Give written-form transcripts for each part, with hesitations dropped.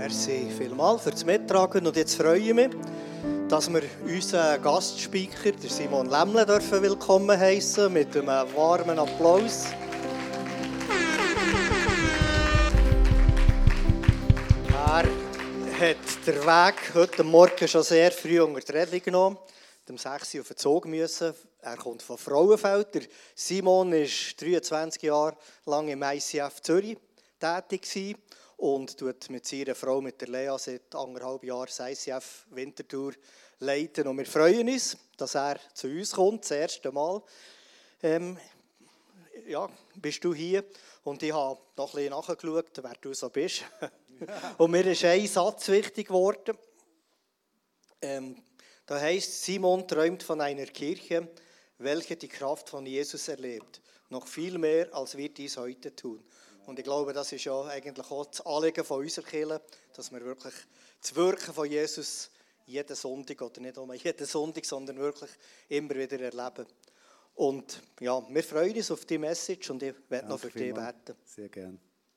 Merci vielmals für das Mittragen. Und jetzt freue ich mich, dass wir unseren Gastspeaker, Simon Lämmle, willkommen heißen mit einem warmen Applaus. Er hat den Weg heute Morgen schon sehr früh unter die Räder genommen, um 6 Uhr auf den Zug müssen. Er kommt von Frauenfeld. Der Simon war 23 Jahre lang im ICF Zürich tätig und tut mit seiner Frau, mit der Lea, seit 1,5 Jahren das ICF Winterthur leiten. Und wir freuen uns, dass er zu uns kommt, das erste Mal. Bist du hier? Und ich habe noch ein bisschen nachgeschaut, wer du so bist. Und mir ist ein Satz wichtig geworden. Da heißt: Simon träumt von einer Kirche, welche die Kraft von Jesus erlebt. Noch viel mehr, als wir dies heute tun. Und ich glaube, das ist ja eigentlich auch das Anliegen von unserer Kirche, dass wir wirklich das Wirken von Jesus jeden Sonntag, oder nicht nur jeden Sonntag, sondern wirklich immer wieder erleben. Und ja, wir freuen uns auf die Message und ich werde noch für dich beten. Sehr gerne.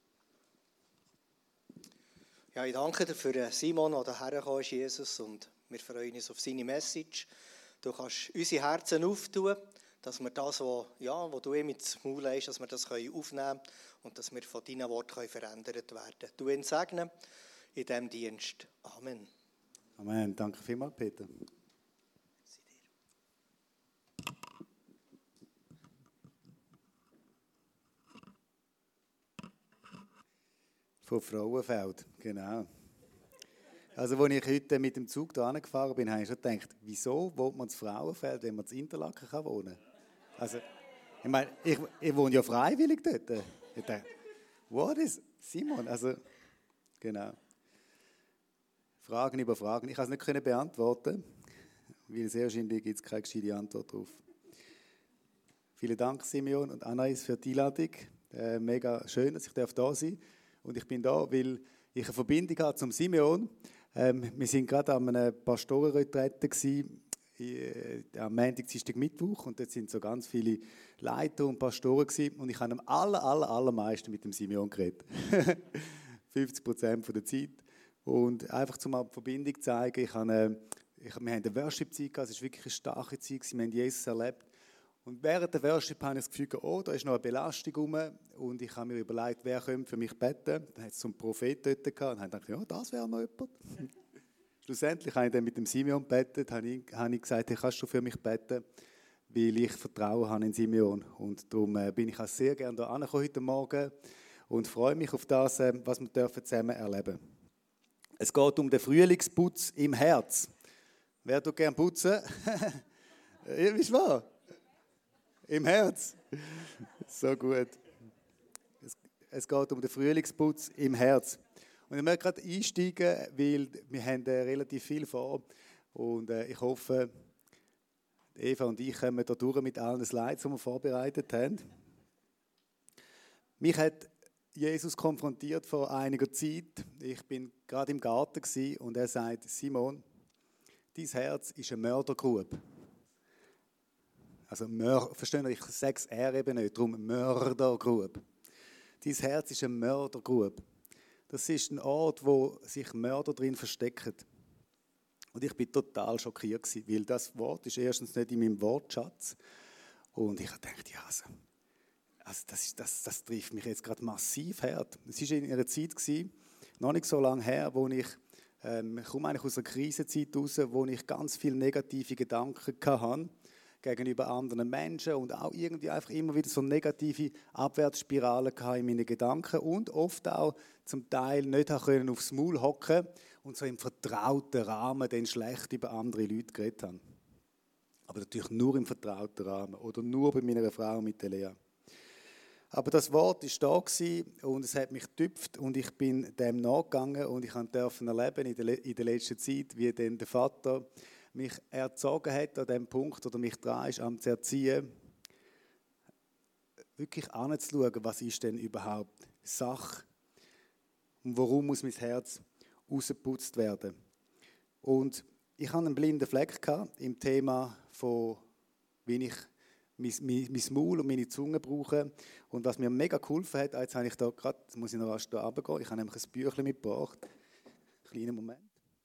Ja, ich danke dir für Simon, der hierher gekommen ist, Jesus, und wir freuen uns auf seine Message. Du kannst unsere Herzen auftun, dass wir das, was du ihm ins Maul hast, dass wir das aufnehmen können und dass wir von deinen Worten verändert werden. Du ihn segnen in diesem Dienst. Amen. Amen. Danke vielmals, Peter. Von Frauenfeld, genau. Also, als ich heute mit dem Zug hierher gefahren bin, habe ich schon gedacht, wieso wohnt man in Frauenfeld, wenn man in Interlaken wohnen kann? Also, ich meine, ich wohne ja freiwillig dort. Ich dachte, what is Simon? Also, genau. Fragen über Fragen. Ich konnte es nicht beantworten, weil sehr wahrscheinlich gibt es keine gescheite Antwort darauf. Vielen Dank, Simeon und Anais, für die Einladung. Mega schön, dass ich da sein darf. Und ich bin da, weil ich eine Verbindung habe zum Simeon. Wir waren gerade an einer Pastorenretrette am Montag, Dienstag, Mittwoch. Und dort sind so ganz viele Leiter und Pastoren gewesen. Und ich habe am allermeisten mit dem Simeon geredet. 50% der Zeit. Und einfach um eine Verbindung zu zeigen, wir haben eine Worship-Zeit gehabt, es war wirklich eine starke Zeit, wir haben Jesus erlebt. Und während der Worship habe ich das Gefühl, da ist noch eine Belastung rum. Und ich habe mir überlegt, wer könnte für mich beten. Dann hat es so einen Prophet dort gehabt und habe gedacht, ja, das wäre noch jemand. Schlussendlich habe ich dann mit dem Simeon gebetet, habe ich gesagt, hey, kannst du für mich beten, weil ich Vertrauen habe in Simeon. Und darum bin ich auch sehr gerne hier angekommen heute Morgen und freue mich auf das, was wir zusammen erleben dürfen. Es geht um den Frühlingsputz im Herz. Wer tut gerne putzen? Ist wahr? Im Herz. So gut. Es geht um den Frühlingsputz im Herz. Und ich möchte gerade einsteigen, weil wir haben relativ viel vor. Und ich hoffe, Eva und ich kommen da durch mit allen Slides, die wir vorbereitet haben. Mich hat Jesus konfrontiert vor einiger Zeit. Ich bin gerade im Garten und er sagt: Simon, dein Herz ist eine Mördergrube. Also, versteht ihr, ich sage es eben nicht, darum Mördergrube. Dein Herz ist eine Mördergrube. Das ist ein Ort, wo sich Mörder drin verstecken. Und ich bin total schockiert, weil das Wort ist erstens nicht in meinem Wortschatz. Und ich dachte, ja, das trifft mich jetzt gerade massiv hart. Es war in einer Zeit, noch nicht so lange her, wo ich komme eigentlich aus einer Krisenzeit raus, wo ich ganz viele negative Gedanken hatte gegenüber anderen Menschen und auch irgendwie einfach immer wieder so negative Abwärtsspiralen in meinen Gedanken und oft auch zum Teil nicht aufs Maul hocken und so im vertrauten Rahmen dann schlecht über andere Leute geredet haben. Aber natürlich nur im vertrauten Rahmen oder nur bei meiner Frau mit der Lea. Aber das Wort war da und es hat mich getüpft und ich bin dem nachgegangen und ich durfte erleben in der letzten Zeit, wie dann der Vater mich erzogen hat an dem Punkt oder mich dran ist, am zu erziehen, wirklich anzuschauen, was ist denn überhaupt Sache und warum muss mein Herz rausgeputzt werden. Und ich hatte einen blinden Fleck im Thema von, wie ich mein Maul und meine Zunge brauche. Und was mir mega geholfen hat, jetzt habe ich da gerade, muss ich noch rasch da runtergehen, ich habe nämlich ein Büchlein mitgebracht. Kleinen Moment.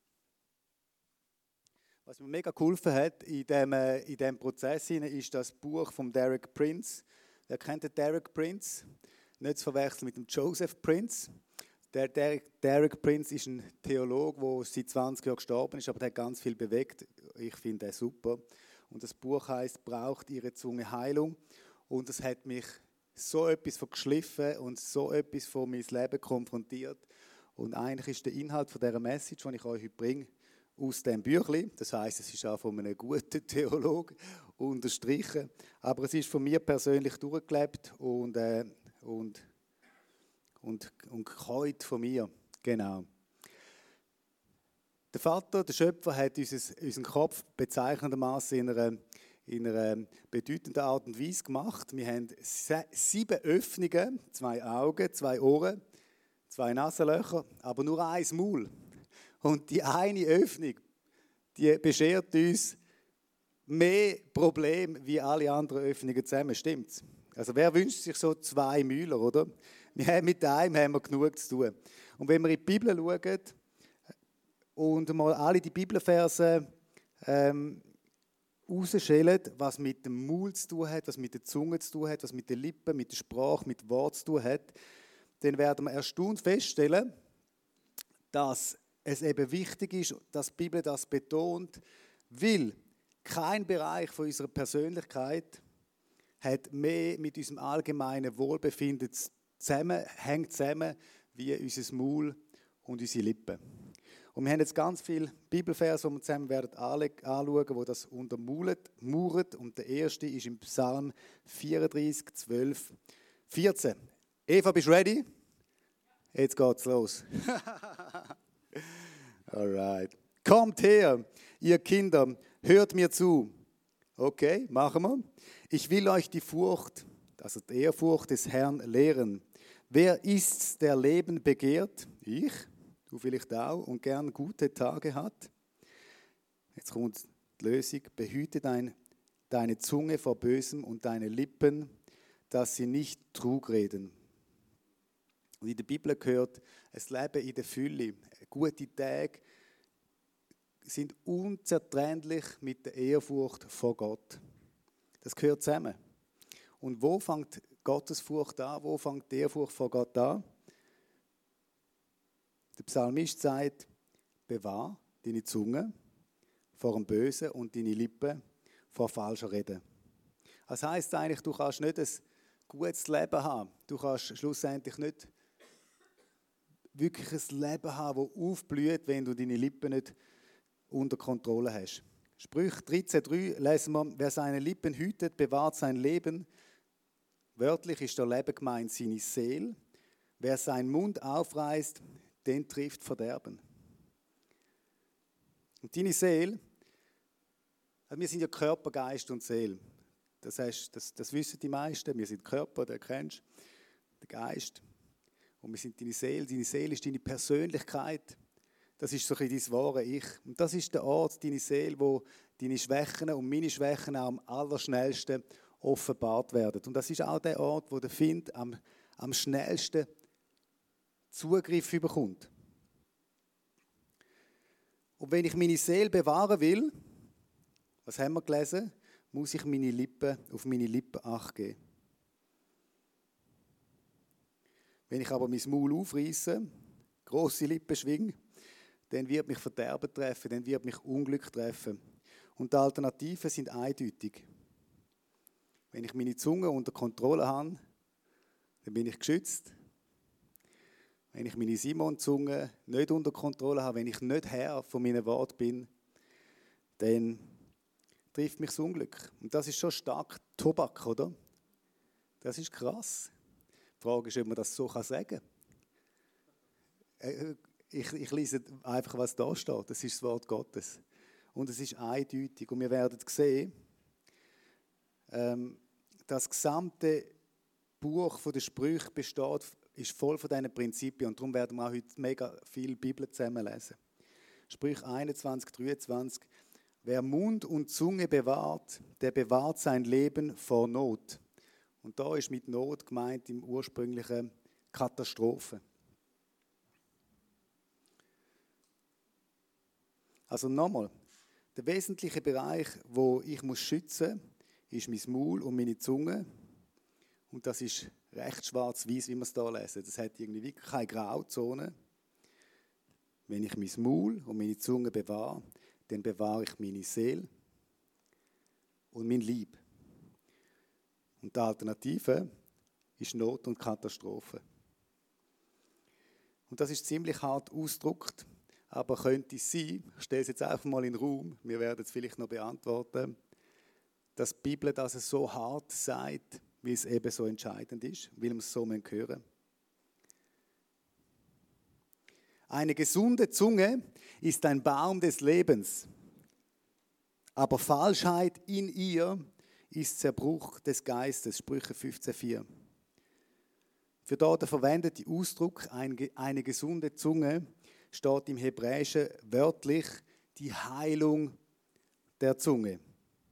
Was mir mega geholfen hat in diesem Prozess ist das Buch von Derek Prince. Wer kennt den Derek Prince? Nicht zu verwechseln mit dem Joseph Prince. Der Derek Prince ist ein Theologe, der seit 20 Jahren gestorben ist, aber der hat ganz viel bewegt. Ich finde den super. Und das Buch heißt «Braucht Ihre Zunge Heilung?» Und es hat mich so etwas von geschliffen und so etwas von meinem Leben konfrontiert. Und eigentlich ist der Inhalt von dieser Message, die ich euch heute bringe, aus dem Büchlein. Das heisst, es ist auch von einem guten Theologen unterstrichen. Aber es ist von mir persönlich durchgelebt und gekäut von mir. Genau. Der Vater, der Schöpfer, hat unseren Kopf bezeichnendermaßen in einer bedeutenden Art und Weise gemacht. Wir haben 7 Öffnungen, 2 Augen, 2 Ohren, 2 Nasenlöcher, aber nur ein Maul. Und die eine Öffnung, die beschert uns mehr Probleme wie alle anderen Öffnungen zusammen, stimmt's? Also wer wünscht sich so 2 Mäuler, oder? Mit einem haben wir genug zu tun. Und wenn wir in die Bibel schauen und mal alle die Bibelverse rausschälen, was mit dem Maul zu tun hat, was mit der Zunge zu tun hat, was mit den Lippen, mit der Sprache, mit Wort zu tun hat, dann werden wir erstaunt feststellen, dass es eben wichtig ist, dass die Bibel das betont, weil kein Bereich von unserer Persönlichkeit hat mehr mit unserem allgemeinen Wohlbefinden hängt zusammen wie unser Maul und unsere Lippen. Und wir haben jetzt ganz viele Bibelverse, die wir zusammen werden anschauen, die das untermauern. Und der erste ist im Psalm 34, 12, 14. Eva, bist du ready? Jetzt geht's los. Alright. Kommt her, ihr Kinder, hört mir zu. Okay, machen wir. Ich will euch die Furcht, also die Ehrfurcht des Herrn lehren. Wer ist's, der Leben begehrt? Ich, du vielleicht auch, und gern gute Tage hat? Jetzt kommt die Lösung. Behüte deine Zunge vor Bösem und deine Lippen, dass sie nicht Trug reden. Und in der Bibel gehört, es Leben in der Fülle. Gute Tage sind unzertrennlich mit der Ehrfurcht vor Gott. Das gehört zusammen. Und wo fängt Gottesfurcht an? Wo fängt die Ehrfurcht vor Gott an? Der Psalmist sagt, bewahr deine Zunge vor dem Bösen und deine Lippen vor falscher Rede. Das heisst eigentlich, du kannst nicht ein gutes Leben haben. Du kannst schlussendlich nicht wirklich ein Leben haben, das aufblüht, wenn du deine Lippen nicht unter Kontrolle hast. Sprüche 13,3 lesen wir, wer seine Lippen hütet, bewahrt sein Leben. Wörtlich ist der Leben gemeint seine Seele. Wer seinen Mund aufreißt, den trifft Verderben. Und deine Seele, also wir sind ja Körper, Geist und Seele. Das wissen die meisten. Wir sind Körper, den kennst du, der Geist. Und wir sind deine Seele. Deine Seele ist deine Persönlichkeit. Das ist so ein bisschen dein wahre Ich. Und das ist der Ort, deine Seele, wo deine Schwächen und meine Schwächen auch am allerschnellsten offenbart werden. Und das ist auch der Ort, wo der Feind am schnellsten Zugriff bekommt. Und wenn ich meine Seele bewahren will, was haben wir gelesen, muss ich auf meine Lippen Acht geben. Wenn ich aber mein Maul aufreisse, grosse Lippen schwinge, dann wird mich Verderben treffen, dann wird mich Unglück treffen. Und die Alternativen sind eindeutig. Wenn ich meine Zunge unter Kontrolle habe, dann bin ich geschützt. Wenn ich meine Simon-Zunge nicht unter Kontrolle habe, wenn ich nicht Herr von meinen Worten bin, dann trifft mich das Unglück. Und das ist schon stark Tobak, oder? Das ist krass. Die Frage ist, ob man das so sagen kann. Ich lese einfach, was da steht. Das ist das Wort Gottes. Und es ist eindeutig. Und wir werden sehen, das gesamte Buch der Sprüche ist voll von diesen Prinzipien. Und darum werden wir auch heute mega viel Bibel zusammen lesen. Sprüche 21, 23. Wer Mund und Zunge bewahrt, der bewahrt sein Leben vor Not. Und da ist mit Not gemeint im ursprünglichen Katastrophe. Also nochmal, der wesentliche Bereich, wo ich muss schützen muss, ist mein Maul und meine Zunge. Und das ist recht schwarz-weiß, wie wir es hier lesen. Das hat irgendwie wirklich keine Grauzone. Wenn ich mein Maul und meine Zunge bewahre, dann bewahre ich meine Seele und mein Leib. Und die Alternative ist Not und Katastrophe. Und das ist ziemlich hart ausgedrückt, aber könnte es sein, ich stelle es jetzt einfach mal in den Raum, wir werden es vielleicht noch beantworten, dass die Bibel das so hart sagt, wie es eben so entscheidend ist, weil wir es so hören müssen. Eine gesunde Zunge ist ein Baum des Lebens, aber Falschheit in ihr ist Zerbruch des Geistes, Sprüche 15,4. Für dort der verwendete Ausdruck, eine gesunde Zunge, steht im Hebräischen wörtlich die Heilung der Zunge.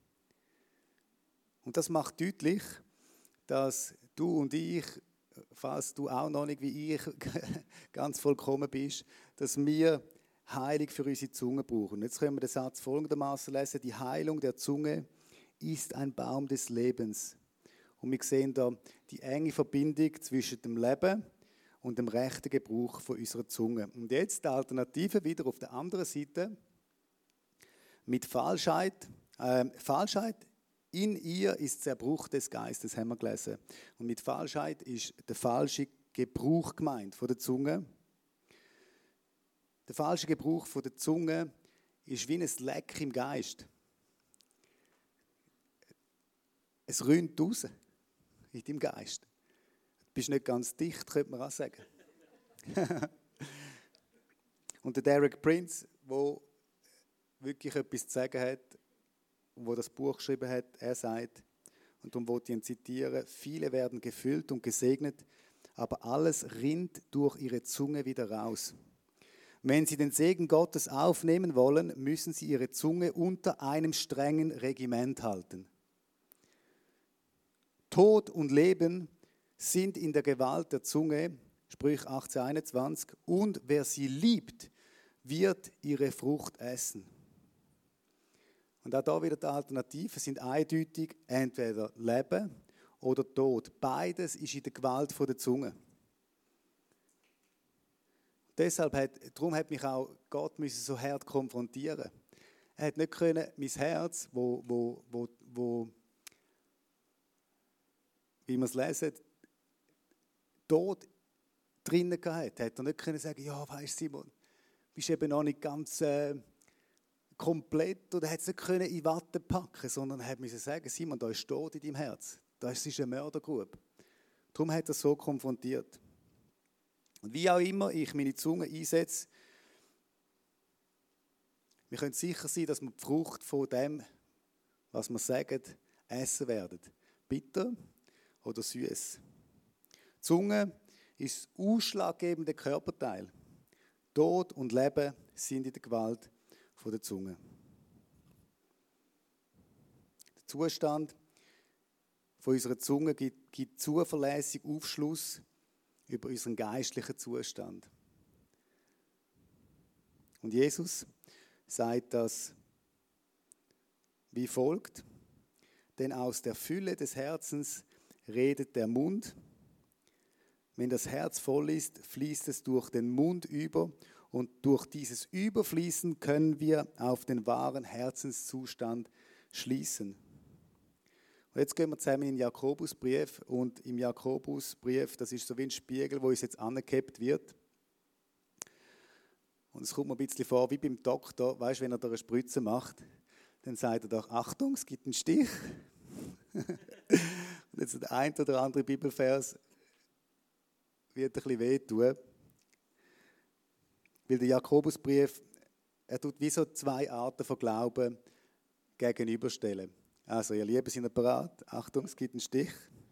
Und das macht deutlich, dass du und ich, falls du auch noch nicht wie ich ganz vollkommen bist, dass wir Heilung für unsere Zunge brauchen. Jetzt können wir den Satz folgendermaßen lesen: Die Heilung der Zunge ist ein Baum des Lebens. Und wir sehen da die enge Verbindung zwischen dem Leben und dem rechten Gebrauch von unserer Zunge. Und jetzt die Alternative wieder auf der anderen Seite mit Falschheit. Falschheit in ihr ist Zerbruch des Geistes, haben wir gelesen. Und mit Falschheit ist der falsche Gebrauch gemeint von der Zunge. Der falsche Gebrauch von der Zunge ist wie ein Leck im Geist. Es rinnt raus in deinem Geist. Du bist nicht ganz dicht, könnte man auch sagen. Und der Derek Prince, der wirklich etwas zu sagen hat, und der das Buch geschrieben hat, er sagt, und darum wollte ich ihn zitieren: Viele werden gefüllt und gesegnet, aber alles rinnt durch ihre Zunge wieder raus. Wenn sie den Segen Gottes aufnehmen wollen, müssen sie ihre Zunge unter einem strengen Regiment halten. Tod und Leben sind in der Gewalt der Zunge, Sprüche 18,21, und wer sie liebt, wird ihre Frucht essen. Und auch da wieder die Alternativen sind eindeutig, entweder Leben oder Tod. Beides ist in der Gewalt der Zunge. Darum hat mich auch Gott so hart konfrontieren. Er hat nicht können, mein Herz, wo wie wir es lesen, Tod drinnen gehabt, hat er nicht können sagen, ja, weisst Simon, bist eben noch nicht ganz komplett, oder hat es nicht können in Watte packen, sondern er musste sagen, Simon, da ist Tod in deinem Herz, das ist eine Mördergrube. Darum hat er so konfrontiert. Und wie auch immer ich meine Zunge einsetze, wir können sicher sein, dass wir die Frucht von dem, was wir sagen, essen werden. Bitter oder süß. Die Zunge ist das ausschlaggebende Körperteil. Tod und Leben sind in der Gewalt der Zunge. Der Zustand von unserer Zunge gibt zuverlässig Aufschluss über unseren geistlichen Zustand. Und Jesus sagt das wie folgt: Denn aus der Fülle des Herzens redet der Mund. Wenn das Herz voll ist, fließt es durch den Mund über, und durch dieses Überfließen können wir auf den wahren Herzenszustand schließen. Und jetzt gehen wir zusammen in den Jakobusbrief, und im Jakobusbrief, das ist so wie ein Spiegel, wo uns jetzt angehebt wird. Und es kommt mir ein bisschen vor wie beim Doktor, weißt, wenn er da eine Spritze macht, dann sagt er doch: Achtung, es gibt einen Stich. Und jetzt der ein oder andere Bibelvers wird ein bisschen wehtun. Weil der Jakobusbrief, er tut wie so zwei Arten von Glauben gegenüberstellen. Also, ihr Lieben, sind ihr bereit? Achtung, es gibt einen Stich.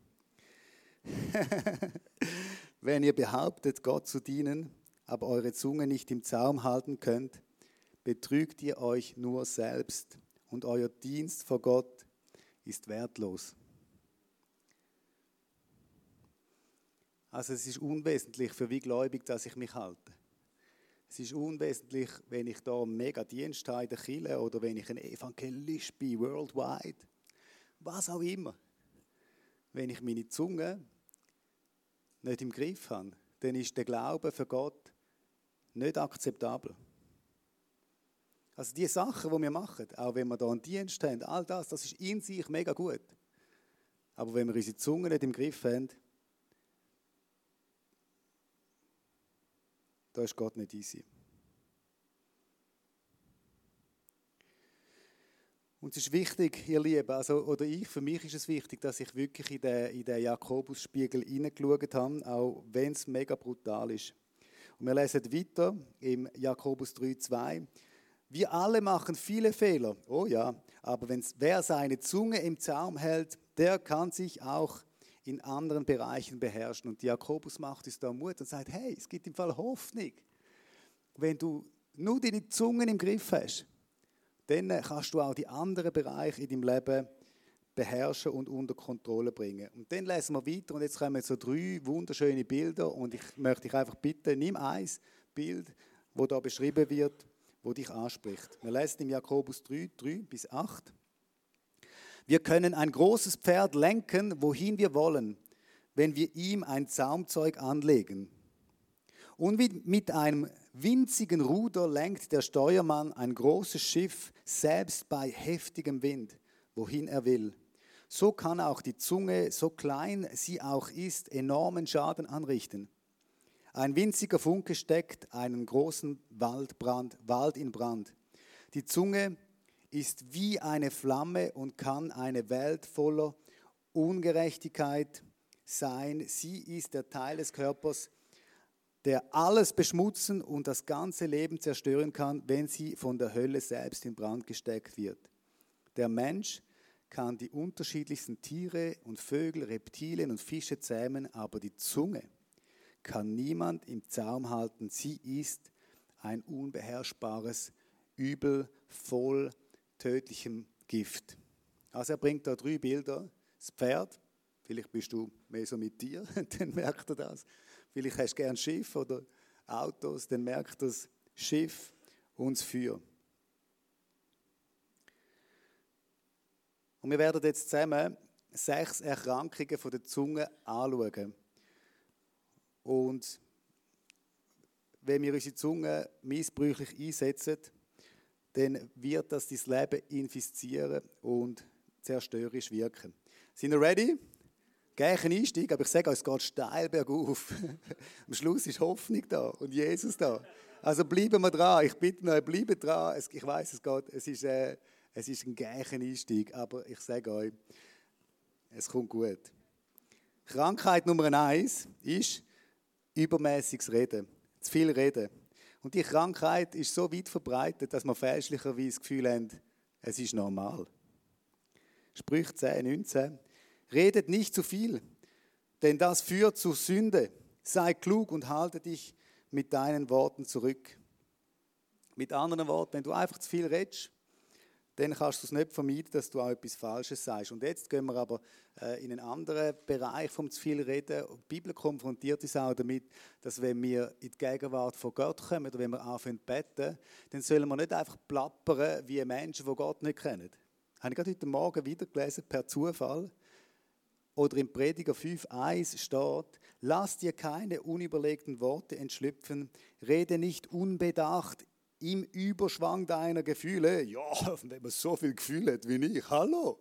Wenn ihr behauptet, Gott zu dienen, aber eure Zunge nicht im Zaum halten könnt, betrügt ihr euch nur selbst, und euer Dienst vor Gott ist wertlos. Also es ist unwesentlich, für wie gläubig dass ich mich halte. Es ist unwesentlich, wenn ich da mega Dienst habe in der Kirche oder wenn ich ein Evangelist bin, worldwide, was auch immer. Wenn ich meine Zunge nicht im Griff habe, dann ist der Glaube für Gott nicht akzeptabel. Also die Sachen, die wir machen, auch wenn wir da einen Dienst haben, all das ist in sich mega gut. Aber wenn wir unsere Zunge nicht im Griff haben, da ist Gott nicht easy. Und es ist wichtig, ihr Lieben, für mich ist es wichtig, dass ich wirklich in den Jakobusspiegel hineingeschaut habe, auch wenn es mega brutal ist. Und wir lesen weiter im Jakobus 3,2. Wir alle machen viele Fehler, oh ja, aber wer seine Zunge im Zaum hält, der kann sich auch in anderen Bereichen beherrschen. Und Jakobus macht uns da Mut und sagt, hey, es gibt im Fall Hoffnung. Wenn du nur deine Zunge im Griff hast, dann kannst du auch die anderen Bereiche in deinem Leben beherrschen und unter Kontrolle bringen. Und dann lesen wir weiter und jetzt kommen so 3 wunderschöne Bilder und ich möchte dich einfach bitten, nimm ein Bild, wo da beschrieben wird, wo dich anspricht. Wir lesen im Jakobus 3:3-8. Wir können ein großes Pferd lenken, wohin wir wollen, wenn wir ihm ein Zaumzeug anlegen. Und mit einem winzigen Ruder lenkt der Steuermann ein großes Schiff, selbst bei heftigem Wind, wohin er will. So kann auch die Zunge, so klein sie auch ist, enormen Schaden anrichten. Ein winziger Funke steckt einen großen Wald in Brand. Die Zunge ist wie eine Flamme und kann eine Welt voller Ungerechtigkeit sein. Sie ist der Teil des Körpers, der alles beschmutzen und das ganze Leben zerstören kann, wenn sie von der Hölle selbst in Brand gesteckt wird. Der Mensch kann die unterschiedlichsten Tiere und Vögel, Reptilien und Fische zähmen, aber die Zunge kann niemand im Zaum halten. Sie ist ein unbeherrschbares Übel voll tödlichem Gift. Also er bringt da 3 Bilder. Das Pferd, vielleicht bist du mehr so mit dir, dann merkt er das. Vielleicht hast du gern Schiff oder Autos, dann merkt das Schiff und das Feuer. Und wir werden jetzt zusammen 6 Erkrankungen von der Zunge anschauen. Und wenn wir unsere Zunge missbräuchlich einsetzen, dann wird das dein Leben infizieren und zerstörerisch wirken. Sind wir ready? Gleich ein Einstieg, aber ich sage euch, es geht steil bergauf. Am Schluss ist Hoffnung da und Jesus da. Also bleiben wir dran. Ich bitte euch, bleibt dran. Ich weiss, es ist ein gleicher Einstieg, aber ich sage euch, es kommt gut. Krankheit Nummer 1 ist übermäßiges Reden, zu viel Reden. Und die Krankheit ist so weit verbreitet, dass wir fälschlicherweise das Gefühl haben, es ist normal. Sprüche 10,19. Redet nicht zu viel, denn das führt zur Sünde. Sei klug und halte dich mit deinen Worten zurück. Mit anderen Worten, wenn du einfach zu viel redest, dann kannst du es nicht vermeiden, dass du auch etwas Falsches sagst. Und jetzt gehen wir aber in einen anderen Bereich vom zu viel Reden. Die Bibel konfrontiert uns auch damit, dass wenn wir in die Gegenwart von Gott kommen oder wenn wir anfangen zu beten, dann sollen wir nicht einfach plappern wie Menschen, die Gott nicht kennen. Habe ich gerade heute Morgen wieder gelesen, per Zufall. Oder im Prediger 5,1 steht, lass dir keine unüberlegten Worte entschlüpfen, rede nicht unbedacht im Überschwang deiner Gefühle. Ja, wenn man so viel Gefühle hat wie ich, hallo.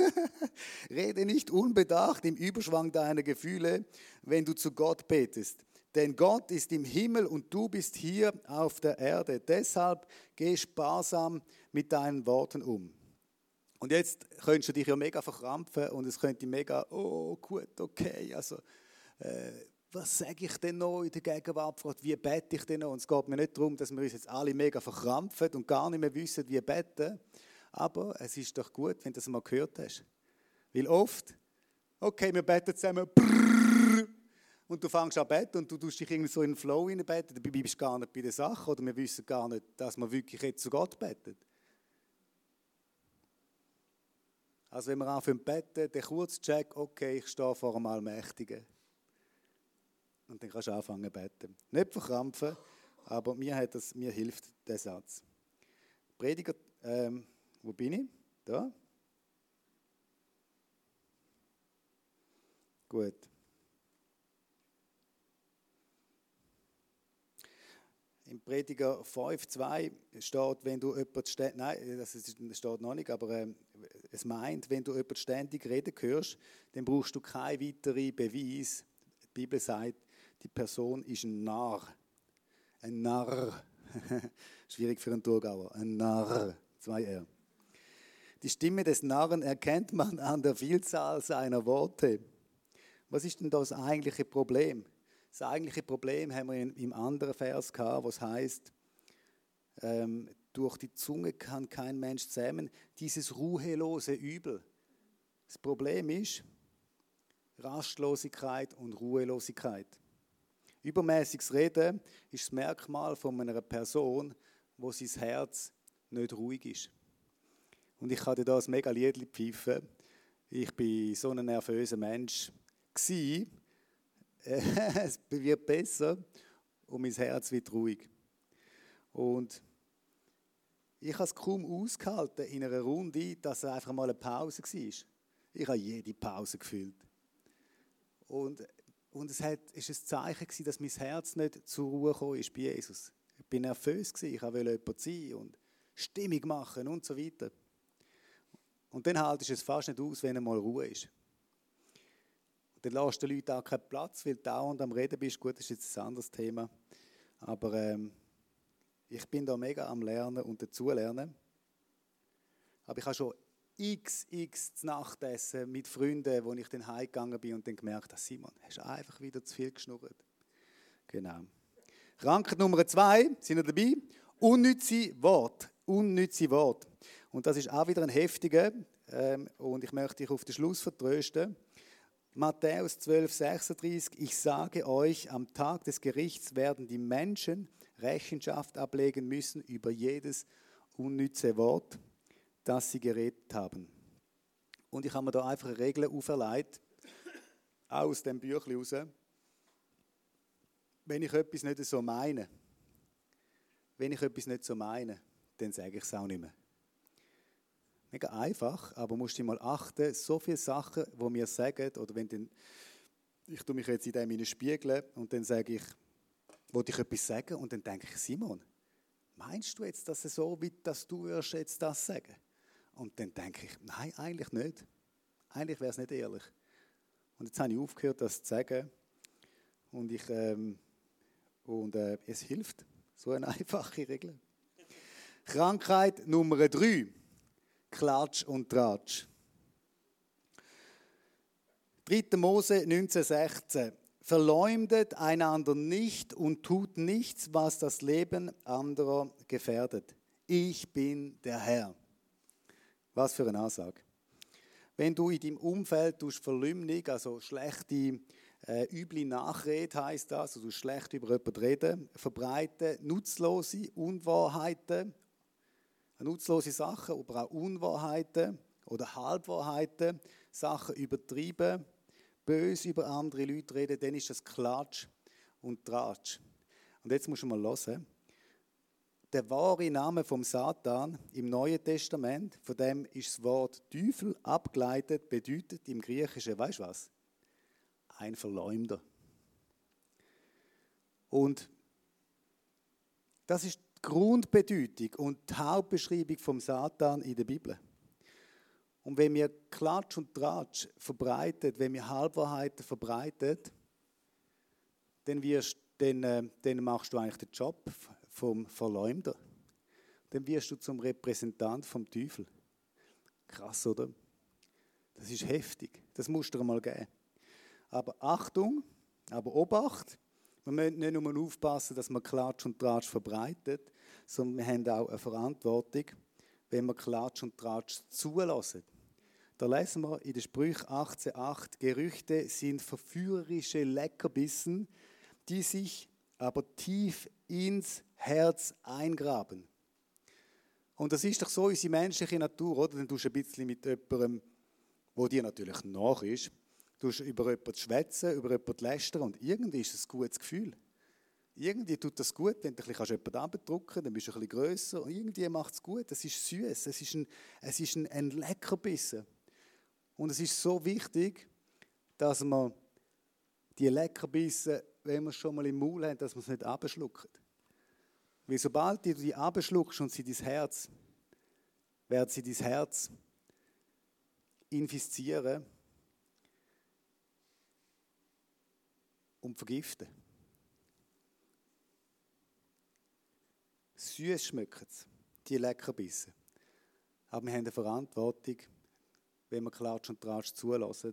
Rede nicht unbedacht im Überschwang deiner Gefühle, wenn du zu Gott betest. Denn Gott ist im Himmel und du bist hier auf der Erde. Deshalb geh sparsam mit deinen Worten um. Und jetzt könntest du dich ja mega verkrampfen und es könnte mega, oh gut, okay, also was sage ich denn noch in der Gegenwart, wie bete ich denn noch? Und es geht mir nicht darum, dass wir uns jetzt alle mega verkrampfen und gar nicht mehr wissen, wie beten, aber es ist doch gut, wenn du das mal gehört hast. Weil oft, okay, wir beten zusammen, und du fängst an zu beten und du tust dich irgendwie so in den Flow hineinbeten, dabei bist du gar nicht bei der Sache oder wir wissen gar nicht, dass man wirklich jetzt zu Gott betet. Also wenn wir anfangen zu beten, der Kurzcheck, okay, ich stehe vor einem Allmächtigen. Und dann kannst du anfangen zu beten. Nicht verkrampfen Aber mir hilft der Satz. Prediger, wo bin ich? Da? Gut. Im Prediger 5,2 steht, wenn du jemanden nein, das steht noch nicht, aber es meint, wenn du jemanden ständig reden hörst, dann brauchst du keinen weiteren Beweis. Die Bibel sagt, die Person ist ein Narr. Ein Narr. Schwierig für einen Thurgauer. Ein Narr. 2 R. Die Stimme des Narren erkennt man an der Vielzahl seiner Worte. Was ist denn das eigentliche Problem? Das eigentliche Problem haben wir im anderen Vers gehabt, was heißt, durch die Zunge kann kein Mensch zähmen, dieses ruhelose Übel. Das Problem ist Rastlosigkeit und Ruhelosigkeit. Übermäßiges Reden ist das Merkmal von einer Person, wo sein Herz nicht ruhig ist. Und ich kann dir da ein mega Liedli pfeifen. Ich bin so ein nervöser Mensch gewesen. Es wird besser und mein Herz wird ruhig. Und ich habe es kaum ausgehalten in einer Runde, dass es einfach mal eine Pause war. Ich habe jede Pause gefühlt. Und es war ein Zeichen, dass mein Herz nicht zur Ruhe gekommen ist bei Jesus. Ich war nervös, ich wollte jemand sein und Stimmung machen und so weiter. Und dann haltest du es fast nicht aus, wenn einmal Ruhe ist. Und dann lässt du den Leuten auch keinen Platz, weil du dauernd am Reden bist. Gut, das ist jetzt ein anderes Thema. Aber ich bin da mega am Lernen und dazulernen. Aber ich habe schon x Nachtessen mit Freunden, wo ich dann heimgegangen bin und dann gemerkt habe, Simon, hast du einfach wieder zu viel geschnurrt. Genau. Krankheit Nummer 2, sind ihr dabei? Unnütze Wort. Unnütze Wort. Und das ist auch wieder ein heftiger. Und ich möchte dich auf den Schluss vertrösten. Matthäus 12,36. Ich sage euch, am Tag des Gerichts werden die Menschen Rechenschaft ablegen müssen über jedes unnütze Wort, das sie geredet haben. Und ich habe mir da einfach eine Regel auferlegt, auch aus dem Büchlein raus. Wenn ich etwas nicht so meine, dann sage ich es auch nicht mehr. Mega einfach, aber musst du mal achten, so viele Sachen, die wir sagen, oder wenn dann, ich tue mich jetzt in dem spiegeln und dann sage ich, wollte ich etwas sagen und dann denke ich, Simon, meinst du jetzt, dass es so wie dass du wirst jetzt das sagen? Und dann denke ich, nein, eigentlich nicht. Eigentlich wäre es nicht ehrlich. Und jetzt habe ich aufgehört, das zu sagen und es hilft. So eine einfache Regel. Krankheit Nummer 3. Klatsch und Tratsch. 3. Mose 19,16. Verleumdet einander nicht und tut nichts, was das Leben anderer gefährdet. Ich bin der Herr. Was für eine Ansage. Wenn du in deinem Umfeld Verleumdung, also schlechte, üble Nachrede heisst das, also schlecht über jemanden reden, verbreiten, nutzlose Unwahrheiten, nutzlose Sachen, aber auch Unwahrheiten oder Halbwahrheiten, Sachen übertrieben, böse über andere Leute reden, dann ist das Klatsch und Tratsch. Und jetzt musst du mal hören. Der wahre Name vom Satan im Neuen Testament, von dem ist das Wort Teufel abgeleitet, bedeutet im Griechischen, weißt du was? Ein Verleumder. Und das ist die Grundbedeutung und die Hauptbeschreibung vom Satan in der Bibel. Und wenn wir Klatsch und Tratsch verbreitet, wenn wir Halbwahrheiten verbreitet, dann machst du eigentlich den Job vom Verleumder. Dann wirst du zum Repräsentant vom Teufel. Krass, oder? Das ist heftig. Das musst du dir mal geben. Aber Achtung, aber Obacht, wir müssen nicht nur aufpassen, dass man Klatsch und Tratsch verbreitet, sondern wir haben auch eine Verantwortung, wenn wir Klatsch und Tratsch zulassen. Da lesen wir in den Sprüchen 18,8, Gerüchte sind verführerische Leckerbissen, die sich aber tief ins Herz eingraben. Und das ist doch so unsere menschliche Natur, oder? Dann tust du ein bisschen mit jemandem, der dir natürlich nach ist, tust über jemanden schwätzen, über jemanden lästern und irgendwie ist es ein gutes Gefühl. Irgendwie tut das gut, wenn du jemanden abdrücken kannst, dann bist du ein bisschen grösser. Und irgendwie macht es gut. Es ist süß, es ist ein Leckerbissen. Und es ist so wichtig, dass man die Leckerbissen, wenn wir es schon mal im Maul haben, dass man es nicht abschluckt. Weil sobald du die abschluckst und werden sie dein Herz infizieren und vergiften. Süß schmecken es, die Leckerbissen. Aber wir haben eine Verantwortung, wenn wir Klatsch und Tratsch zulassen,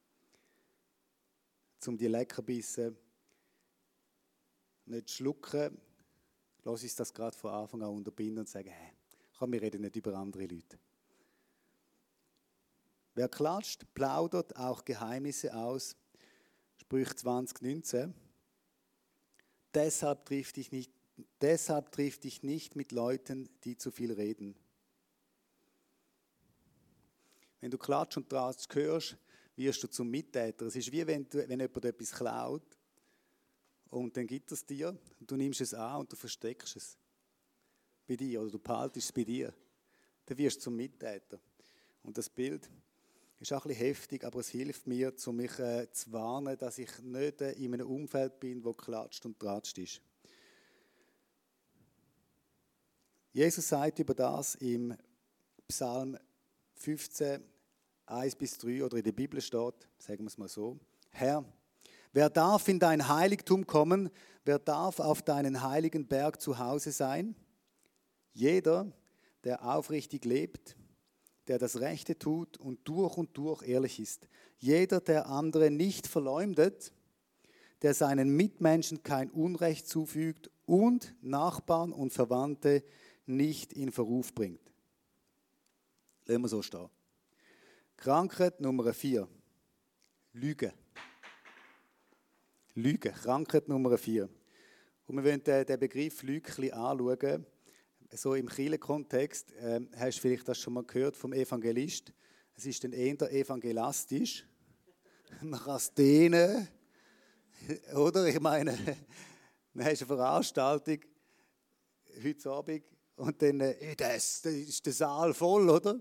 um die Leckerbissen nicht zu schlucken. Lass uns das gerade von Anfang an unterbinden und sagen, hey, komm, wir reden nicht über andere Leute. Wer klatscht, plaudert auch Geheimnisse aus. Sprüche 20,19. Deshalb triff dich nicht mit Leuten, die zu viel reden. Wenn du Klatsch und Tratsch hörst, wirst du zum Mittäter. Es ist wie wenn jemand etwas klaut und dann gibt es dir und du nimmst es an und du versteckst es bei dir oder du behaltest es bei dir. Dann wirst du zum Mittäter. Und das Bild ist auch ein bisschen heftig, aber es hilft mir, um mich zu warnen, dass ich nicht in einem Umfeld bin, wo klatscht und tratscht ist. Jesus sagt über das im Psalm 15, 1-3 oder in der Bibel steht, sagen wir es mal so: Herr, wer darf in dein Heiligtum kommen? Wer darf auf deinen heiligen Berg zu Hause sein? Jeder, der aufrichtig lebt, der das Rechte tut und durch ehrlich ist. Jeder, der andere nicht verleumdet, der seinen Mitmenschen kein Unrecht zufügt und Nachbarn und Verwandte nicht in Verruf bringt. Lassen wir so stehen. Krankheit Nummer 4. Lüge. Lüge. Krankheit Nummer 4. Und wir wollen den Begriff Lüge ein bisschen anschauen. So im Kirchenkontext, hast du vielleicht das schon mal gehört vom Evangelist. Es ist dann eher evangelastisch. Man kann es dehnen. Oder? Ich meine, dann hast du eine Veranstaltung heute Abend und dann das ist der Saal voll, oder?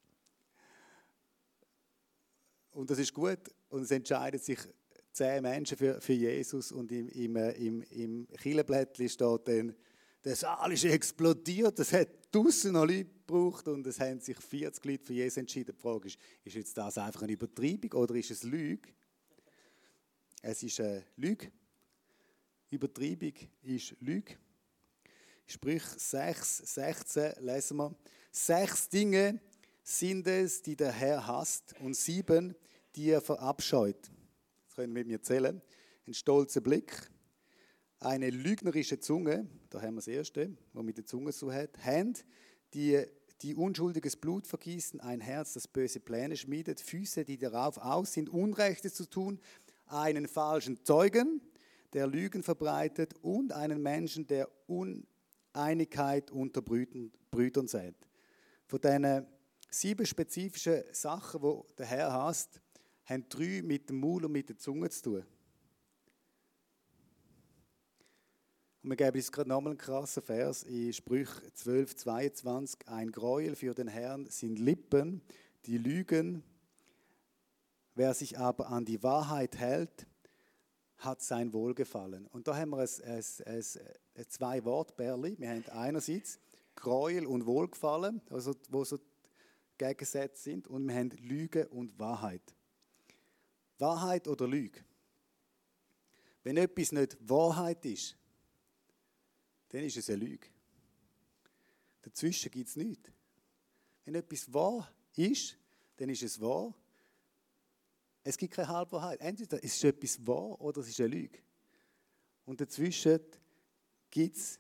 Und das ist gut. Und es entscheiden sich 10 Menschen für Jesus. Und im Kirchenblättchen steht dann, der Saal ist explodiert, es hat 1000 noch Leute gebraucht und es haben sich 40 Leute für Jesus entschieden. Die Frage ist jetzt das einfach eine Übertreibung oder ist es Lüge? Es ist eine Lüge. Übertreibung ist Lüge. Sprüche 6,16 lesen wir. 6 Dinge sind es, die der Herr hasst, und 7, die er verabscheut. Das können wir mit mir zählen. Ein stolzer Blick, eine lügnerische Zunge, da haben wir das Erste, was mit der Zunge zu hat. Hände, die unschuldiges Blut vergießen, ein Herz, das böse Pläne schmiedet, Füße, die darauf aus sind, Unrechtes zu tun, einen falschen Zeugen, der Lügen verbreitet, und einen Menschen, der Uneinigkeit unter Brüdern sät. Von diesen 7 spezifischen Sachen, die der Herr hasst, haben 3 mit dem Maul und mit der Zunge zu tun. Und wir geben uns gerade nochmal einen krassen Vers in Sprüche 12, 22. Ein Gräuel für den Herrn sind Lippen, die lügen. Wer sich aber an die Wahrheit hält, hat sein Wohlgefallen. Und da haben wir 2 Wortbärli. Wir haben einerseits Gräuel und Wohlgefallen, also wo so Gegensätze sind, und wir haben Lüge und Wahrheit. Wahrheit oder Lüge? Wenn etwas nicht Wahrheit ist, dann ist es eine Lüge. Dazwischen gibt es nichts. Wenn etwas wahr ist, dann ist es wahr. Es gibt keine Halbwahrheit. Entweder ist es etwas wahr oder es ist eine Lüge. Und dazwischen gibt es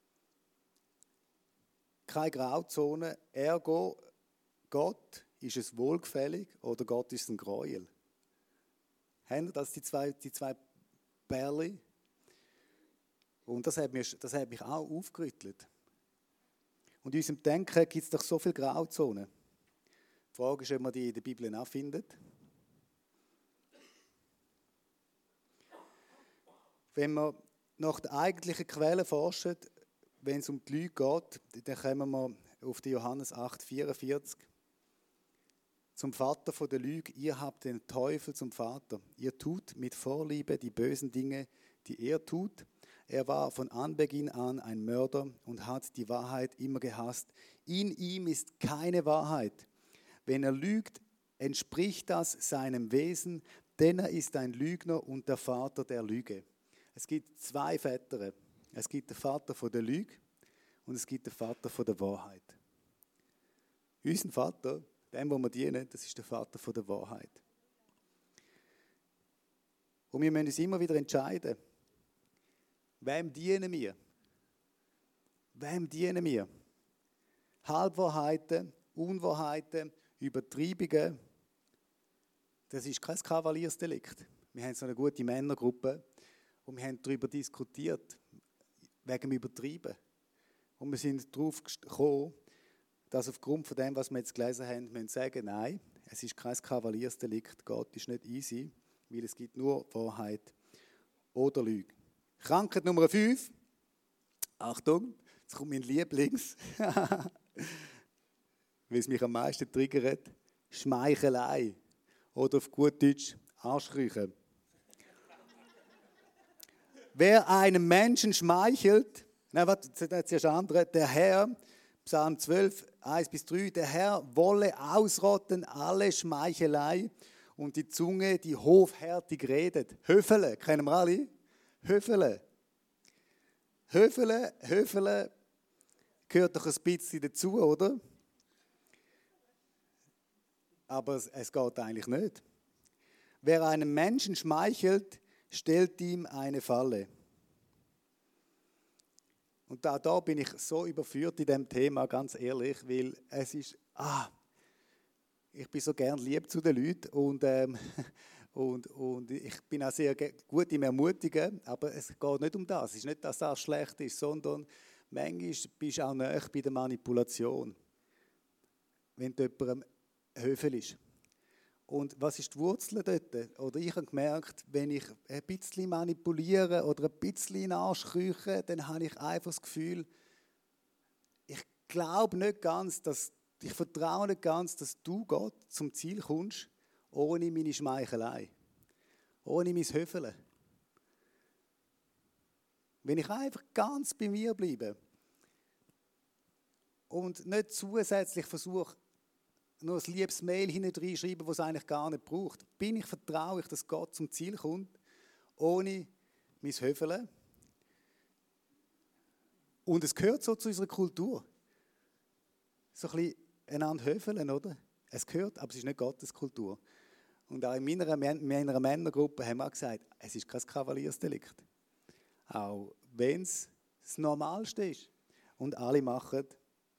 keine Grauzone. Ergo, Gott ist es wohlgefällig oder Gott ist ein Gräuel. Haben das die zwei Bärli? Und das hat mich auch aufgerüttelt. Und in unserem Denken gibt es doch so viele Grauzonen. Die Frage ist, ob man die in der Bibel nachfindet. Wenn wir nach der eigentlichen Quelle forschen, wenn es um die Lüge geht, dann kommen wir auf die Johannes 8,44. Zum Vater von der Lüge, ihr habt den Teufel zum Vater. Ihr tut mit Vorliebe die bösen Dinge, die er tut. Er war von Anbeginn an ein Mörder und hat die Wahrheit immer gehasst. In ihm ist keine Wahrheit. Wenn er lügt, entspricht das seinem Wesen, denn er ist ein Lügner und der Vater der Lüge. Es gibt zwei Väter. Es gibt den Vater von der Lüge und es gibt den Vater von der Wahrheit. Unser Vater, dem, wo wir dienen, das ist der Vater von der Wahrheit. Und wir müssen uns immer wieder entscheiden, wem dienen wir? Wem dienen wir? Halbwahrheiten, Unwahrheiten, Übertreibungen, das ist kein Kavaliersdelikt. Wir haben so eine gute Männergruppe und wir haben darüber diskutiert, wegen dem Übertreiben. Und wir sind darauf gekommen, dass aufgrund von dem, was wir jetzt gelesen haben, wir sagen, nein, es ist kein Kavaliersdelikt, Gott ist nicht easy, weil es gibt nur Wahrheit oder Lüge. Krankheit Nummer 5. Achtung, jetzt kommt mein Lieblings, weil es mich am meisten triggert. Schmeichelei. Oder auf gut Deutsch, Arschkriechen. Wer einem Menschen schmeichelt, zuerst andere, der Herr, Psalm 12, 1-3, der Herr wolle ausrotten alle Schmeichelei und die Zunge, die hofhärtig redet. Höfele, kennen wir alle? Höfele. Höfele gehört doch ein bisschen dazu, oder? Aber es geht eigentlich nicht. Wer einem Menschen schmeichelt, stellt ihm eine Falle. Und da bin ich so überführt in diesem Thema, ganz ehrlich, weil es ist, ich bin so gern lieb zu den Leuten und ich bin auch sehr gut im Ermutigen, aber es geht nicht um das. Es ist nicht, dass das schlecht ist, sondern manchmal bist du auch nahe bei der Manipulation, wenn du jemandem Höfel ist. Und was ist die Wurzel dort? Oder ich habe gemerkt, wenn ich ein bisschen manipuliere oder ein bisschen in den Arsch krieche, dann habe ich einfach das Gefühl, ich glaube nicht ganz, ich vertraue nicht ganz, dass du, Gott, zum Ziel kommst, ohne meine Schmeichelei, ohne mein Höfeln. Wenn ich einfach ganz bei mir bleibe und nicht zusätzlich versuche, nur ein liebes Mail hineinschreiben, das es eigentlich gar nicht braucht, vertraue ich, dass Gott zum Ziel kommt, ohne mein Höfeln. Und es gehört so zu unserer Kultur. So ein bisschen einander höfeln, oder? Es gehört, aber es ist nicht Gottes Kultur. Und auch in meiner Männergruppe haben wir gesagt, es ist kein Kavaliersdelikt. Auch wenn es das Normalste ist. Und alle machen.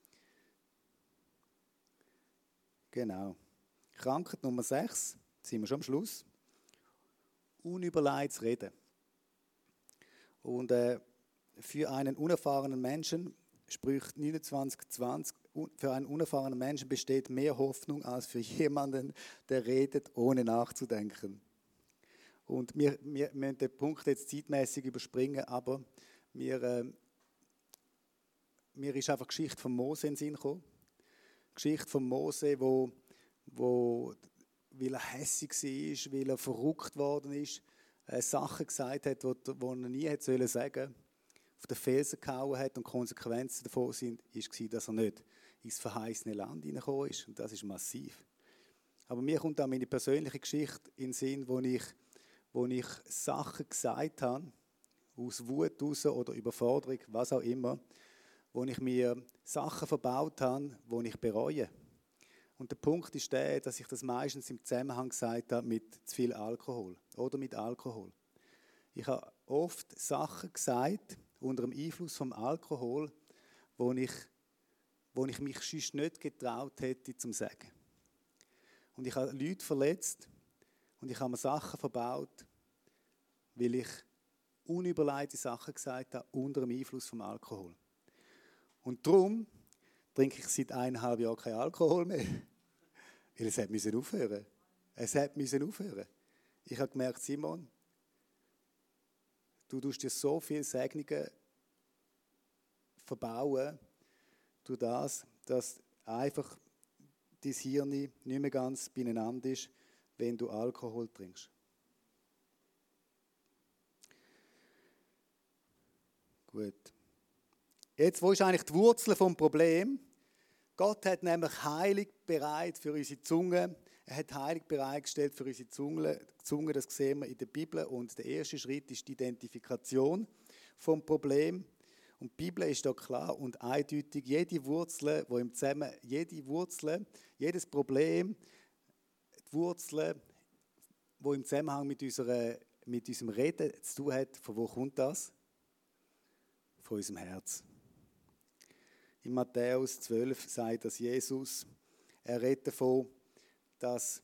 Genau. Krankheit Nummer 6, sind wir schon am Schluss. Unüberlegtes Reden. Und für einen unerfahrenen Menschen, Sprüche 29,20, für einen unerfahrenen Menschen besteht mehr Hoffnung als für jemanden, der redet, ohne nachzudenken. Und wir müssen den Punkt jetzt zeitmäßig überspringen, aber mir ist einfach die Geschichte von Mose in den Sinn gekommen. Die Geschichte von Mose, wo weil er hässig war, weil er verrückt worden ist, Sachen gesagt hat, die er nie hätte sagen sollen, auf den Felsen gehauen hat und die Konsequenzen davon war, dass er nicht ins verheißene Land hineingekommen ist. Und das ist massiv. Aber mir kommt auch meine persönliche Geschichte in den Sinn, wo ich Sachen gesagt habe, aus Wut raus oder Überforderung, was auch immer, wo ich mir Sachen verbaut habe, die ich bereue. Und der Punkt ist der, dass ich das meistens im Zusammenhang gesagt habe mit zu viel Alkohol oder mit Alkohol. Ich habe oft Sachen gesagt, unter dem Einfluss vom Alkohol, wo ich mich sonst nicht getraut hätte, zu sagen. Und ich habe Leute verletzt und ich habe mir Sachen verbaut, weil ich unüberlegte Sachen gesagt habe, unter dem Einfluss vom Alkohol. Und darum trinke ich seit 1,5 Jahren keinen Alkohol mehr. Weil es musste aufhören. Es musste aufhören. Ich habe gemerkt, Simon, du tust dir so viele Segnungen verbauen durch das, dass einfach dein Hirn nicht mehr ganz beieinander ist, wenn du Alkohol trinkst. Gut. Jetzt, wo ist eigentlich die Wurzel vom Problem? Gott hat nämlich Heilung bereit für unsere Zunge. Er hat Heilung bereitgestellt für unsere Zunge. Das sehen wir in der Bibel. Und der erste Schritt ist die Identifikation vom Problem. Und die Bibel ist da klar und eindeutig. Jedes Problem, die Wurzel, die im Zusammenhang mit unserem Reden zu tun hat, von wo kommt das? Von unserem Herz. In Matthäus 12 sagt das Jesus, er redet davon, dass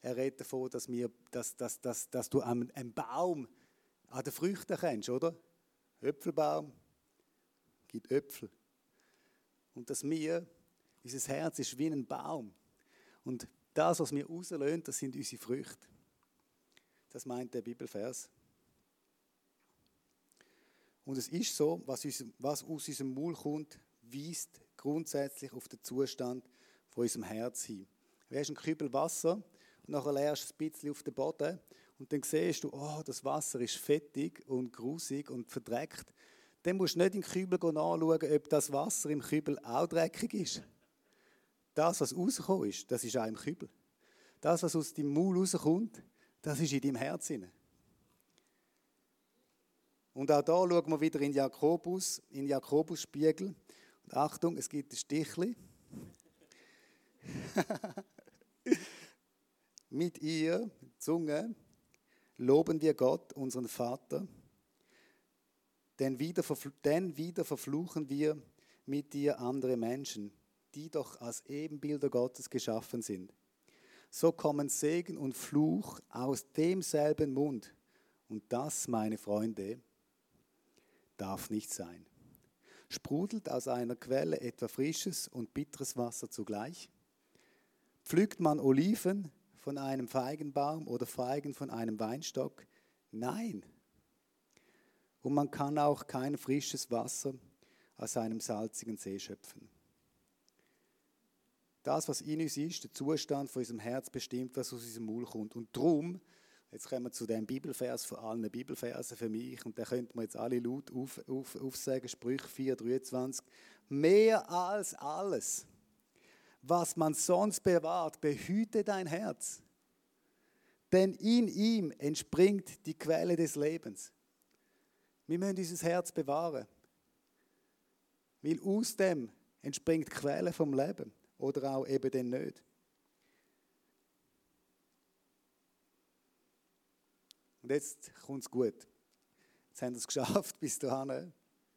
du einen Baum an den Früchten kennst, oder? Äpfelbaum gibt Äpfel. Und unser Herz ist wie ein Baum. Und das, was wir rauslösen, das sind unsere Früchte. Das meint der Bibelvers. Und es ist so, was aus unserem Maul kommt, weist grundsätzlich auf den Zustand von unserem Herz hin. Du hast einen Kübel Wasser und nachher leerst du ein bisschen auf den Boden und dann siehst du, oh, das Wasser ist fettig und grusig und verdreckt. Dann musst du nicht in den Kübel nachschauen, ob das Wasser im Kübel auch dreckig ist. Das, was rausgekommen ist, das ist auch im Kübel. Das, was aus deinem Maul rauskommt, das ist in deinem Herz hinein. Und auch da schauen wir wieder in den Jakobusspiegel. Und Achtung, es gibt ein Stichli. Mit ihr, Zunge, loben wir Gott, unseren Vater. Denn wieder verfluchen wir mit dir andere Menschen, die doch als Ebenbilder Gottes geschaffen sind. So kommen Segen und Fluch aus demselben Mund. Und das, meine Freunde, darf nicht sein. Sprudelt aus einer Quelle etwa frisches und bitteres Wasser zugleich? Pflückt man Oliven von einem Feigenbaum oder Feigen von einem Weinstock? Nein. Und man kann auch kein frisches Wasser aus einem salzigen See schöpfen. Das, was in uns ist, der Zustand von unserem Herz bestimmt, was aus unserem Maul kommt. Und darum, jetzt kommen wir zu dem Bibelvers von allen Bibelversen für mich, und da könnten wir jetzt alle laut aufsagen, Sprüche 4,23. Mehr als alles, was man sonst bewahrt, behüte dein Herz. Denn in ihm entspringt die Quelle des Lebens. Wir müssen unser Herz bewahren, weil aus dem entspringt die Quelle vom Leben oder auch eben dann nicht. Und jetzt kommt es gut. Jetzt haben wir es geschafft bis dahin.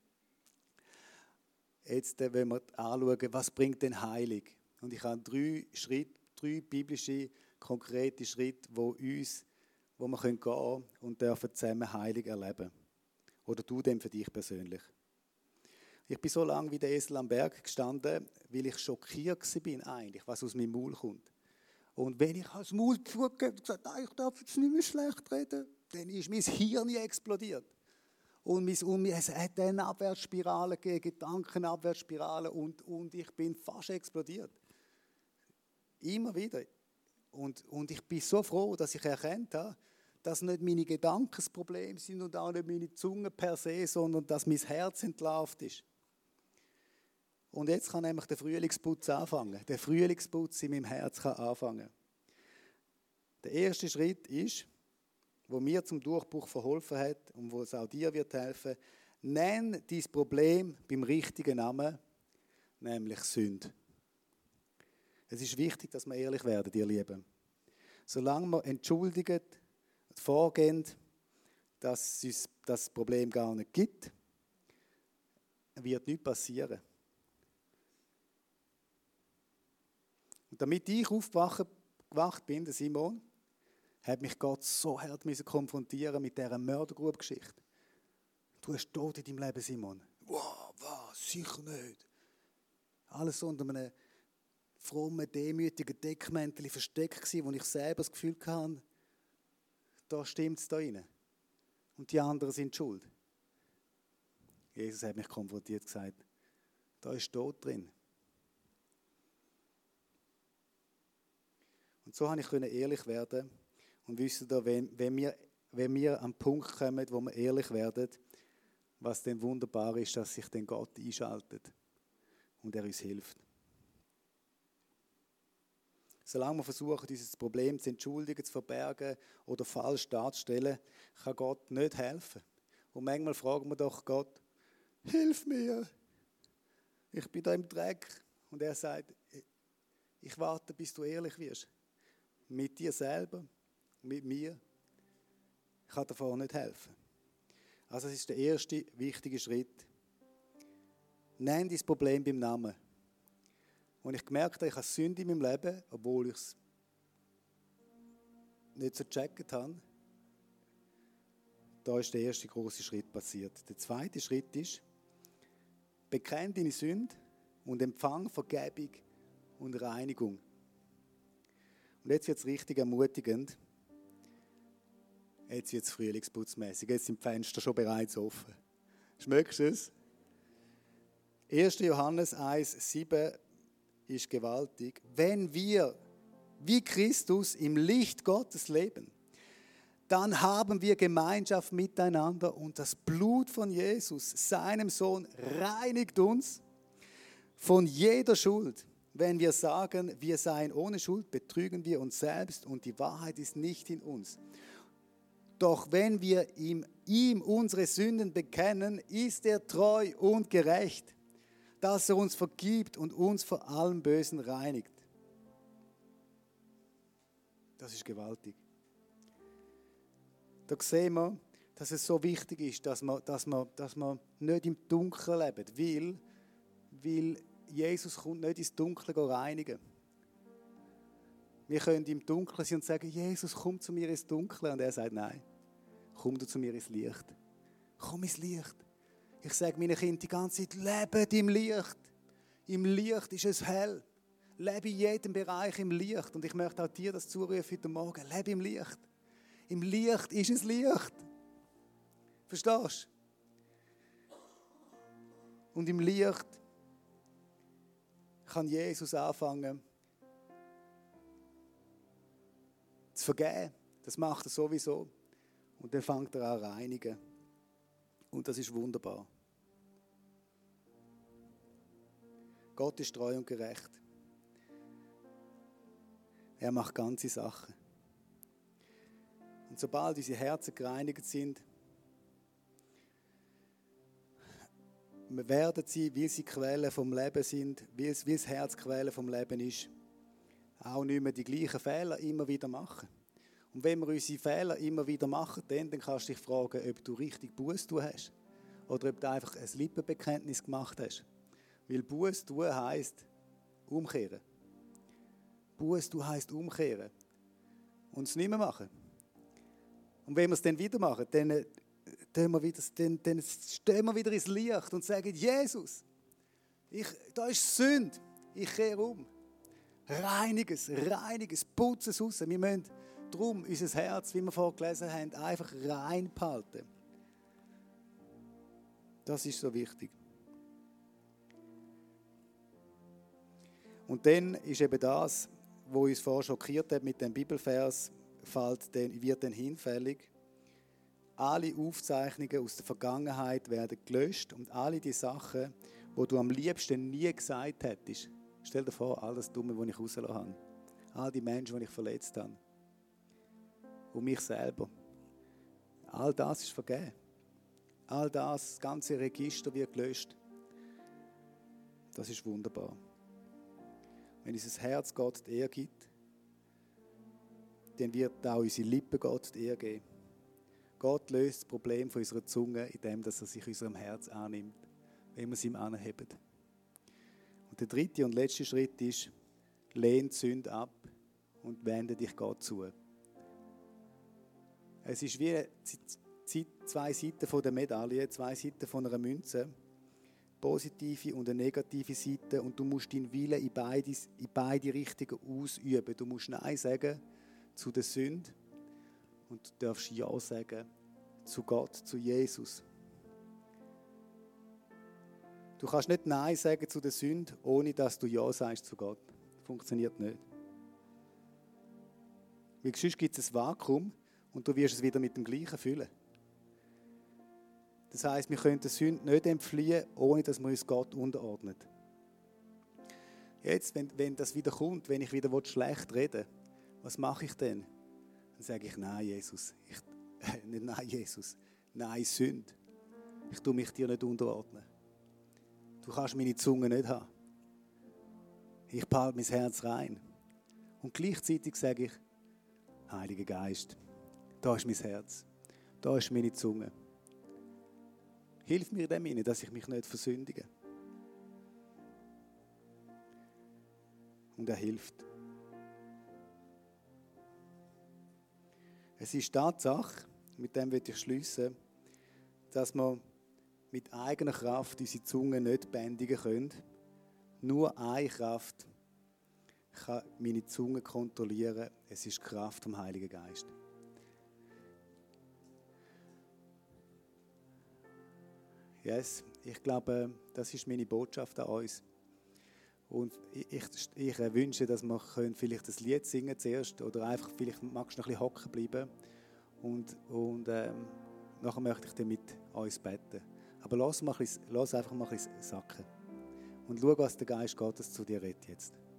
Jetzt wollen wir anschauen, was bringt denn Heilung? Und ich habe drei biblische, konkrete Schritte, wo wir gehen können und dürfen zusammen Heilung erleben. Oder du dem für dich persönlich. Ich bin so lange wie der Esel am Berg gestanden, weil ich schockiert war eigentlich, was aus meinem Maul kommt. Und wenn ich als Maul zugegeben und gesagt habe, ich darf jetzt nicht mehr schlecht reden, dann ist mein Hirn explodiert. Und es hat eine Abwärtsspirale gegeben, Gedankenabwärtsspirale und ich bin fast explodiert. Immer wieder. Und ich bin so froh, dass ich erkannt habe, dass nicht meine Gedanken das Problem sind und auch nicht meine Zunge per se, sondern dass mein Herz entlarvt ist. Und jetzt kann nämlich der Frühlingsputz anfangen. Der Frühlingsputz in meinem Herz kann anfangen. Der erste Schritt ist, wo mir zum Durchbruch verholfen hat und wo es auch dir wird helfen, nenn dein Problem beim richtigen Namen, nämlich Sünde. Es ist wichtig, dass wir ehrlich werden, ihr Lieben. Solange wir entschuldigen und vorgehen, dass es das Problem gar nicht gibt, wird nichts passieren. Und damit ich aufgewacht bin, der Simon, hat mich Gott so hart konfrontieren mit dieser Mördergrube-Geschichte. Du hast Tod in deinem Leben, Simon. Wow, was? Sicher nicht. Alles unter einem frommen, demütigen Deckmäntel versteckt war, wo ich selber das Gefühl hatte, da stimmt es da rein. Und die anderen sind schuld. Jesus hat mich konfrontiert und gesagt, da ist Tod drin. Und so konnte ich ehrlich werden und wissen, wenn wir am Punkt kommen, wo wir ehrlich werden, was dann wunderbar ist, dass sich dann Gott einschaltet und er uns hilft. Solange wir versuchen, dieses Problem zu entschuldigen, zu verbergen oder falsch darzustellen, kann Gott nicht helfen. Und manchmal fragen wir doch Gott, hilf mir, ich bin da im Dreck. Und er sagt, ich warte, bis du ehrlich wirst. Mit dir selber, mit mir. Ich kann dir vorher nicht helfen. Also das ist der erste wichtige Schritt. Nenn dein Problem beim Namen. Und ich gemerkt habe, ich habe Sünde in meinem Leben, obwohl ich es nicht so gecheckt habe. Da ist der erste große Schritt passiert. Der zweite Schritt ist, bekenn deine Sünde und empfang Vergebung und Reinigung. Und jetzt wird es richtig ermutigend. Jetzt wird es frühlingsputzmäßig. Jetzt sind die Fenster schon bereits offen. Schmeckst du es? 1. Johannes 1,7 ist gewaltig. Wenn wir wie Christus im Licht Gottes leben, dann haben wir Gemeinschaft miteinander und das Blut von Jesus, seinem Sohn, reinigt uns von jeder Schuld. Wenn wir sagen, wir seien ohne Schuld, betrügen wir uns selbst und die Wahrheit ist nicht in uns. Doch wenn wir ihm unsere Sünden bekennen, ist er treu und gerecht, dass er uns vergibt und uns vor allem Bösen reinigt. Das ist gewaltig. Da sehen wir, dass es so wichtig ist, dass wir nicht im Dunkeln leben, weil Jesus kommt nicht ins Dunkle reinigen. Wir können im Dunkeln sein und sagen, Jesus, komm zu mir ins Dunkle. Und er sagt, nein, komm du zu mir ins Licht. Komm ins Licht. Ich sage meinen Kindern die ganze Zeit, lebt im Licht. Im Licht ist es hell. Lebe in jedem Bereich im Licht. Und ich möchte auch dir das zurufen heute Morgen. Lebe im Licht. Im Licht ist es Licht. Verstehst du? Und im Licht kann Jesus anfangen zu vergeben. Das macht er sowieso. Und dann fängt er an zu reinigen. Und das ist wunderbar. Gott ist treu und gerecht. Er macht ganze Sachen. Und sobald unsere Herzen gereinigt sind, werden sie, wie sie Quellen vom Leben sind, wie das Herz Quelle vom Leben ist, auch nicht mehr die gleichen Fehler immer wieder machen. Und wenn wir unsere Fehler immer wieder machen, dann kannst du dich fragen, ob du richtig Buße tun hast oder ob du einfach ein Lippenbekenntnis gemacht hast. Weil Buße tun heisst umkehren. Buße tun heisst umkehren und es nicht mehr machen. Und wenn wir es dann wieder machen, dann stehen wir wieder ins Licht und sagen, Jesus, da ist Sünde, ich kehre um. Reinige es, putze es raus. Wir müssen darum unser Herz, wie wir vorher gelesen haben, einfach rein behalten. Das ist so wichtig. Und dann ist eben das, was uns vorher schockiert hat mit dem Bibelvers, wird dann hinfällig. Alle Aufzeichnungen aus der Vergangenheit werden gelöscht und alle die Sachen, die du am liebsten nie gesagt hättest. Stell dir vor, all das Dumme, was ich rausgelassen habe. All die Menschen, die ich verletzt habe. Und mich selber. All das ist vergeben. All das ganze Register wird gelöscht. Das ist wunderbar. Wenn unser Herz Gott die Ehre gibt, dann wird auch unsere Lippen Gott die Ehre geben. Gott löst das Problem von unserer Zunge, indem er sich unserem Herz annimmt, wenn wir es ihm anheben. Und der dritte und letzte Schritt ist, lehn die Sünde ab und wende dich Gott zu. Es ist wie zwei Seiten der Medaille, zwei Seiten von einer Münze. Positive und eine negative Seite. Und du musst deinen Willen in beide Richtungen ausüben. Du musst Nein sagen zu der Sünde und du darfst Ja sagen zu Gott, zu Jesus. Du kannst nicht Nein sagen zu der Sünde, ohne dass du Ja sagst zu Gott. Das funktioniert nicht. Weil sonst gibt es ein Vakuum und du wirst es wieder mit dem Gleichen füllen. Das heisst, wir können der Sünde nicht entfliehen, ohne dass wir uns Gott unterordnen. Jetzt, wenn das wieder kommt, wenn ich wieder schlecht reden will, was mache ich denn? Dann sage ich, nein, Jesus. Nicht nein, Jesus. Nein, Sünde. Ich tue mich dir nicht unterordnen. Du kannst meine Zunge nicht haben. Ich behalte mein Herz rein. Und gleichzeitig sage ich, Heiliger Geist, da ist mein Herz. Da ist meine Zunge. Hilf mir in dem, dass ich mich nicht versündige. Und er hilft. Es ist Tatsache, mit dem will ich schliessen, dass wir mit eigener Kraft unsere Zunge nicht bändigen können. Nur eine Kraft kann meine Zunge kontrollieren. Es ist die Kraft vom Heiligen Geist. Yes, ich glaube, das ist meine Botschaft an uns. Und ich wünsche, dass wir vielleicht das Lied singen zuerst oder einfach vielleicht magst du noch ein bisschen hocken bleiben und nachher möchte ich dann mit uns beten. Aber lass einfach mal ein bisschen sacken und schau, was der Geist Gottes zu dir redet jetzt.